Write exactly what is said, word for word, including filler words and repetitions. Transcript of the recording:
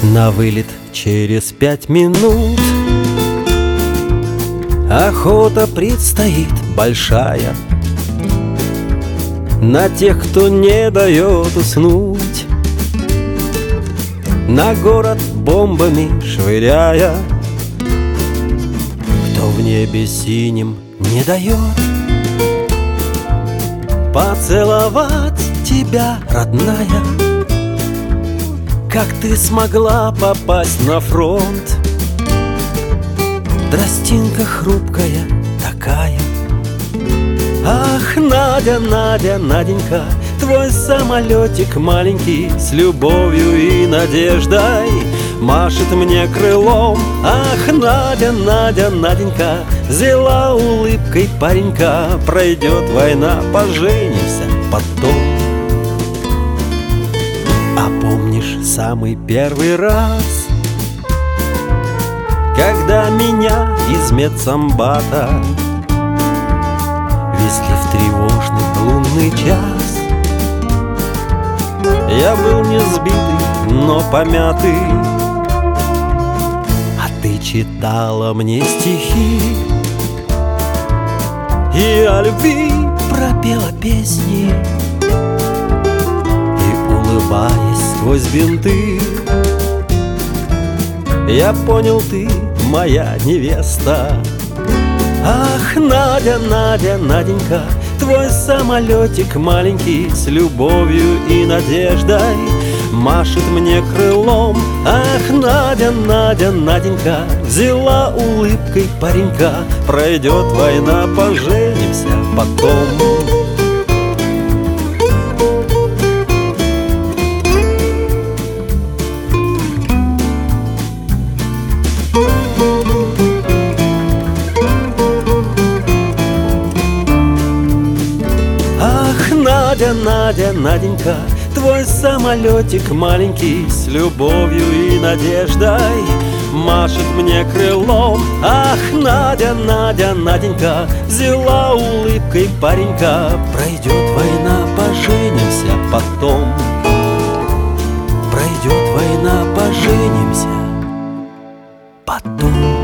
На вылет через пять минут. Охота предстоит большая на тех, кто не дает уснуть, на город бомбами швыряя, кто в небе синим не дает поцеловать тебя, родная. Как ты смогла попасть на фронт? Тростинка хрупкая такая. Ах, Надя, Надя, Наденька, твой самолетик маленький с любовью и надеждой машет мне крылом. Ах, Надя, Надя, Наденька, взяла улыбкой паренька. Пройдет война, поженимся потом. А помнишь самый первый раз, когда меня из медсамбата везли в тревожный лунный час? Я был не сбитый, но помятый, а ты читала мне стихи и о любви пропела песни. И, улыбаясь сквозь бинты, я понял, ты моя невеста. Ах, Надя, Надя, Наденька, твой самолетик маленький с любовью и надеждой машет мне крылом. Ах, Надя, Надя, Наденька, взяла улыбкой паренька. Пройдет война, поженимся потом. Надя, Надя, Наденька, твой самолетик маленький с любовью и надеждой машет мне крылом. Ах, Надя, Надя, Наденька, взяла улыбкой паренька. Пройдет война, поженимся потом. Пройдет война, поженимся потом.